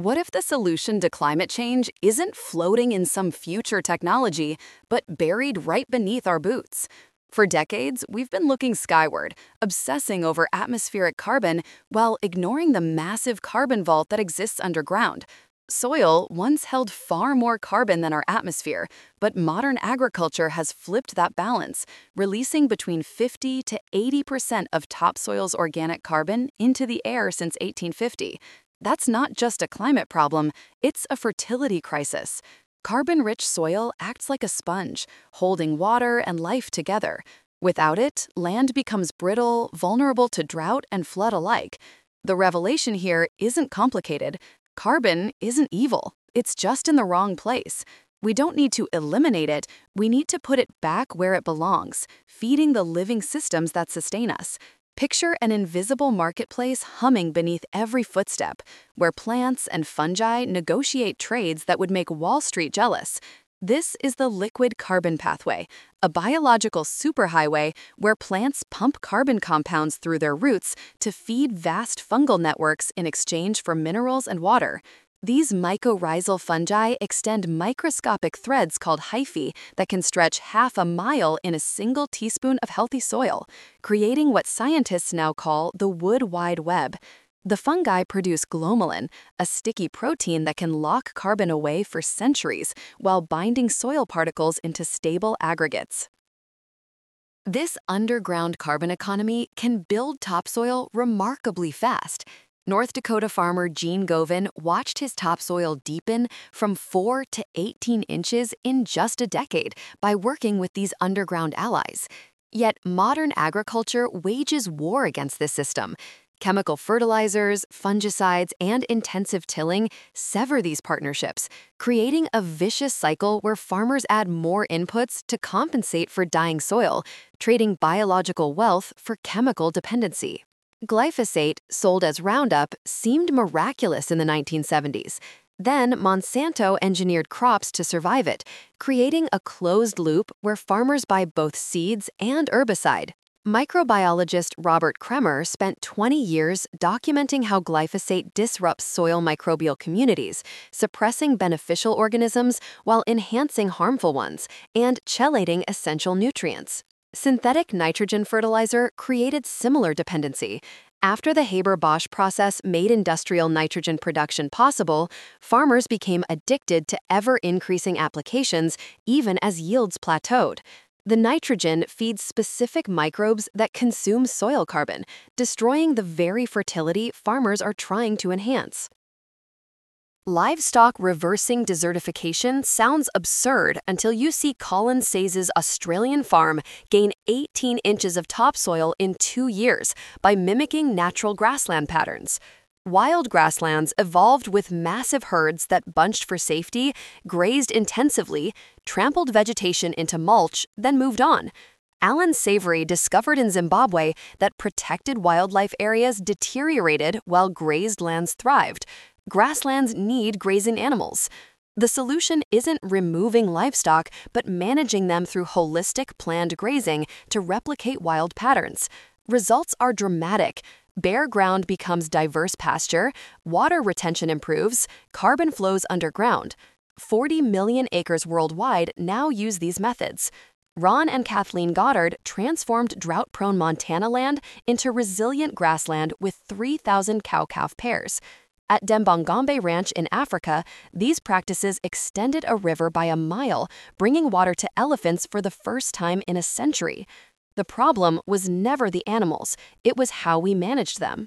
What if the solution to climate change isn't floating in some future technology, but buried right beneath our boots? For decades, we've been looking skyward, obsessing over atmospheric carbon while ignoring the massive carbon vault that exists underground. Soil once held far more carbon than our atmosphere, but modern agriculture has flipped that balance, releasing between 50 to 80% of topsoil's organic carbon into the air since 1850. That's not just a climate problem, it's a fertility crisis. Carbon-rich soil acts like a sponge, holding water and life together. Without it, land becomes brittle, vulnerable to drought and flood alike. The revelation here isn't complicated. Carbon isn't evil, it's just in the wrong place. We don't need to eliminate it, we need to put it back where it belongs, feeding the living systems that sustain us. Picture an invisible marketplace humming beneath every footstep, where plants and fungi negotiate trades that would make Wall Street jealous. This is the liquid carbon pathway, a biological superhighway where plants pump carbon compounds through their roots to feed vast fungal networks in exchange for minerals and water. These mycorrhizal fungi extend microscopic threads called hyphae that can stretch half a mile in a single teaspoon of healthy soil, creating what scientists now call the wood wide web. The fungi produce glomalin, a sticky protein that can lock carbon away for centuries while binding soil particles into stable aggregates. This underground carbon economy can build topsoil remarkably fast. North Dakota farmer Gene Govan watched his topsoil deepen from 4 to 18 inches in just a decade by working with these underground allies. Yet modern agriculture wages war against this system. Chemical fertilizers, fungicides, and intensive tilling sever these partnerships, creating a vicious cycle where farmers add more inputs to compensate for dying soil, trading biological wealth for chemical dependency. Glyphosate, sold as Roundup, seemed miraculous in the 1970s. Then Monsanto engineered crops to survive it, creating a closed loop where farmers buy both seeds and herbicide. Microbiologist Robert Kremer spent 20 years documenting how glyphosate disrupts soil microbial communities, suppressing beneficial organisms while enhancing harmful ones, and chelating essential nutrients. Synthetic nitrogen fertilizer created similar dependency. After the Haber-Bosch process made industrial nitrogen production possible, farmers became addicted to ever-increasing applications even as yields plateaued. The nitrogen feeds specific microbes that consume soil carbon, destroying the very fertility farmers are trying to enhance. Livestock reversing desertification sounds absurd until you see Colin Say's Australian farm gain 18 inches of topsoil in 2 years by mimicking natural grassland patterns. Wild grasslands evolved with massive herds that bunched for safety, grazed intensively, trampled vegetation into mulch, then moved on. Alan Savory discovered in Zimbabwe that protected wildlife areas deteriorated while grazed lands thrived. Grasslands need grazing animals. The solution isn't removing livestock, but managing them through holistic planned grazing to replicate wild patterns. Results are dramatic. Bare ground becomes diverse pasture, water retention improves, carbon flows underground. 40 million acres worldwide now use these methods. Ron and Kathleen Goddard transformed drought-prone Montana land into resilient grassland with 3,000 cow-calf pairs. At Dembongombe Ranch in Africa, these practices extended a river by a mile, bringing water to elephants for the first time in a century. The problem was never the animals, it was how we managed them.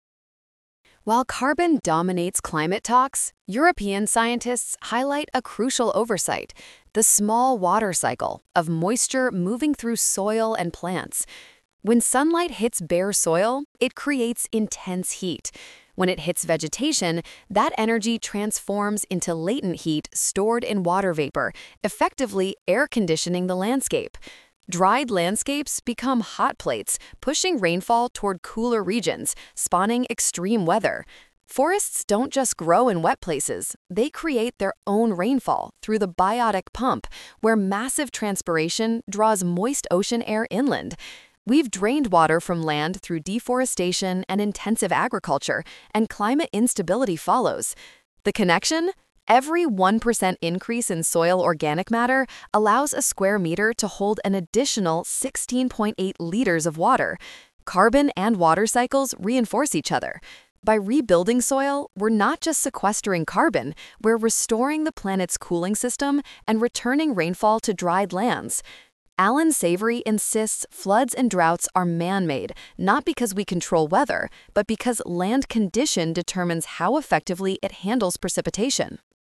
While carbon dominates climate talks, European scientists highlight a crucial oversight: the small water cycle of moisture moving through soil and plants. When sunlight hits bare soil, it creates intense heat. When it hits vegetation, that energy transforms into latent heat stored in water vapor, effectively air conditioning the landscape. Dried landscapes become hot plates, pushing rainfall toward cooler regions, spawning extreme weather. Forests don't just grow in wet places, they create their own rainfall through the biotic pump, where massive transpiration draws moist ocean air inland. We've drained water from land through deforestation and intensive agriculture, and climate instability follows. The connection? Every 1% increase in soil organic matter allows a square meter to hold an additional 16.8 liters of water. Carbon and water cycles reinforce each other. By rebuilding soil, we're not just sequestering carbon, we're restoring the planet's cooling system and returning rainfall to dried lands. Alan Savory insists floods and droughts are man-made, not because we control weather, but because land condition determines how effectively it handles precipitation.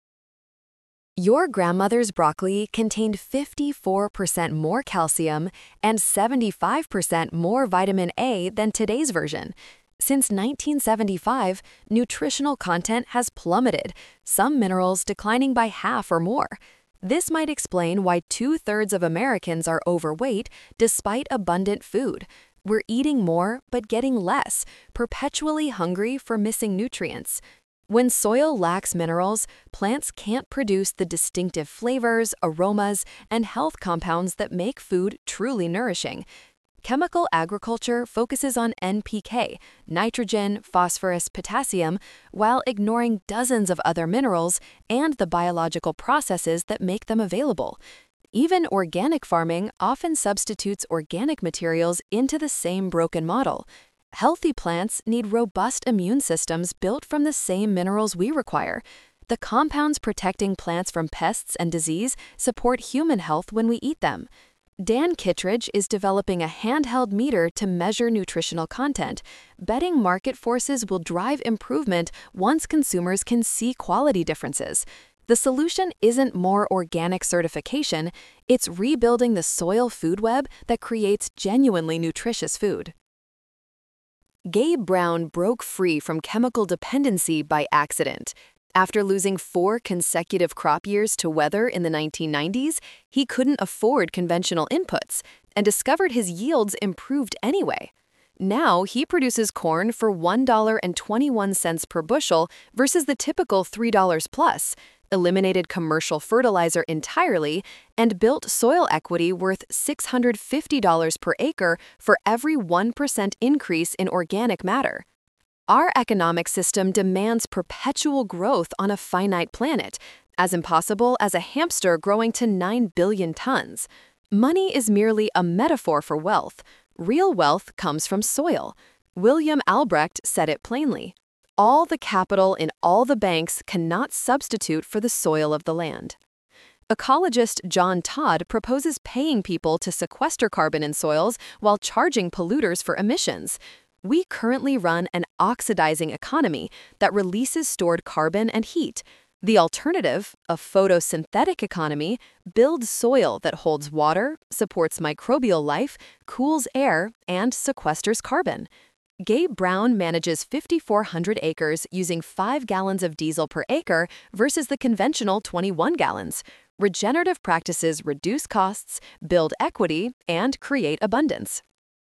Your grandmother's broccoli contained 54% more calcium and 75% more vitamin A than today's version. Since 1975, nutritional content has plummeted, some minerals declining by half or more. This might explain why 2/3 of Americans are overweight despite abundant food. We're eating more but getting less, perpetually hungry for missing nutrients. When soil lacks minerals, plants can't produce the distinctive flavors, aromas, and health compounds that make food truly nourishing. Chemical agriculture focuses on NPK, nitrogen, phosphorus, potassium, while ignoring dozens of other minerals and the biological processes that make them available. Even organic farming often substitutes organic materials into the same broken model. Healthy plants need robust immune systems built from the same minerals we require. The compounds protecting plants from pests and disease support human health when we eat them. Dan Kittredge is developing a handheld meter to measure nutritional content, betting market forces will drive improvement once consumers can see quality differences. The solution isn't more organic certification, it's rebuilding the soil food web that creates genuinely nutritious food. Gabe Brown broke free from chemical dependency by accident. After losing 4 consecutive crop years to weather in the 1990s, he couldn't afford conventional inputs and discovered his yields improved anyway. Now he produces corn for $1.21 per bushel versus the typical $3 plus, eliminated commercial fertilizer entirely, and built soil equity worth $650 per acre for every 1% increase in organic matter. Our economic system demands perpetual growth on a finite planet, as impossible as a hamster growing to 9 billion tons. Money is merely a metaphor for wealth. Real wealth comes from soil. William Albrecht said it plainly. All the capital in all the banks cannot substitute for the soil of the land. Ecologist John Todd proposes paying people to sequester carbon in soils while charging polluters for emissions. We currently run an oxidizing economy that releases stored carbon and heat. The alternative, a photosynthetic economy, builds soil that holds water, supports microbial life, cools air, and sequesters carbon. Gabe Brown manages 5,400 acres using 5 gallons of diesel per acre versus the conventional 21 gallons. Regenerative practices reduce costs, build equity, and create abundance.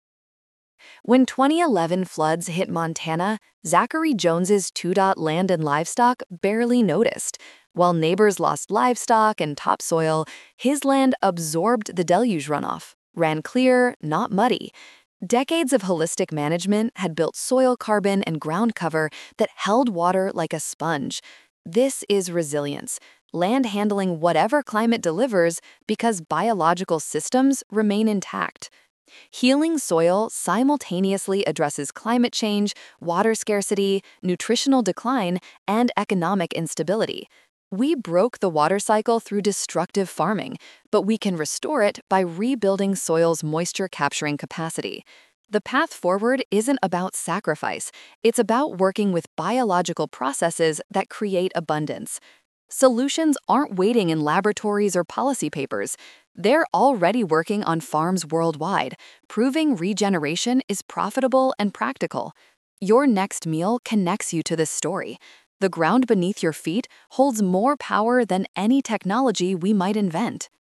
When 2011 floods hit Montana, Zachary Jones's 2. Land and livestock barely noticed. While neighbors lost livestock and topsoil, his land absorbed the deluge runoff, ran clear, not muddy. Decades of holistic management had built soil carbon and ground cover that held water like a sponge. This is resilience, land handling whatever climate delivers because biological systems remain intact. Healing soil simultaneously addresses climate change, water scarcity, nutritional decline, and economic instability. We broke the water cycle through destructive farming, but we can restore it by rebuilding soil's moisture-capturing capacity. The path forward isn't about sacrifice. It's about working with biological processes that create abundance. Solutions aren't waiting in laboratories or policy papers. They're already working on farms worldwide, proving regeneration is profitable and practical. Your next meal connects you to this story. The ground beneath your feet holds more power than any technology we might invent.